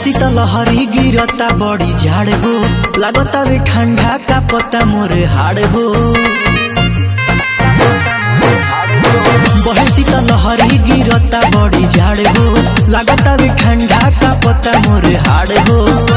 शीतल लहरी गिरता बड़ी झाड़ हो, लागता वे ठंडा का पता मोर हाड़ हो। शीतल लहरी गिरता बड़ी झाड़ हो, लागता वे ठंडा का पता मोर हाड़ हो।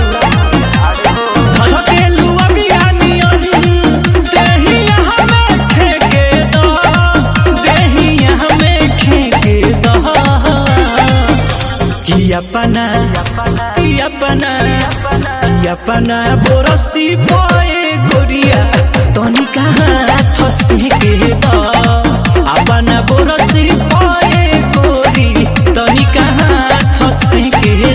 अपना बोरसी पाए गोरिया तनिका हाथ से के अपना बोरसी पाए गोरी तनिका हाथ से के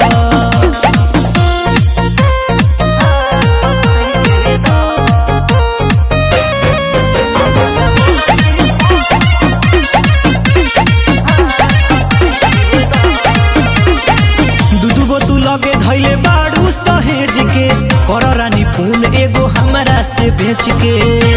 लगे धैले बाड़ू सहेज के कर रानी फूल एगो हमरा से बेच के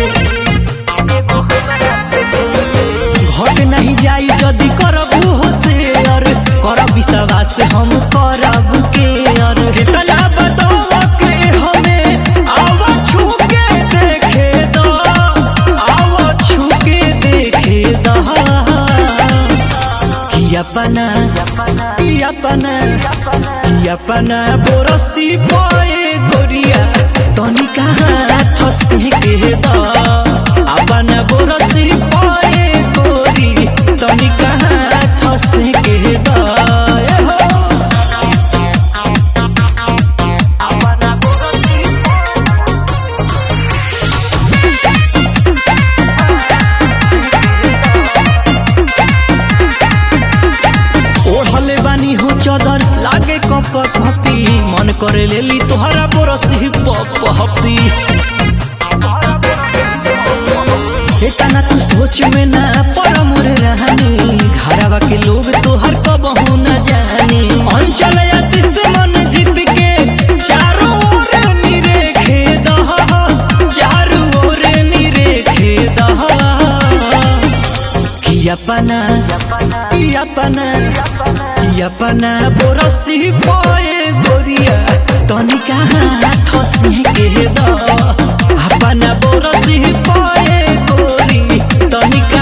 घट नहीं जाई जदि करबू हो शेयर कर विश्वास हम करब के और कितना बताओ के हमें आवा छू के देखे दो आवा छू के देखे दो अपना बोरसी पाए गोरिया तनिका हाथ से के अपना बोरसी पाए गोरी तनिका हाथ से के चदर लागे कप कपी मन करे लेली तोहरा बोरसी पपी एतना तू सोच में ना पर मोर रहनी घरवा के लोग तोहर कबहू न जानी अंचल आशीष मन जीत के चारों ओर निरेखे दह चारों ओर निरेखे दह कि अपना बोरसी पाए गोरिया तनिका हाथ से के अपना बोरसी पाए गोरी तनिका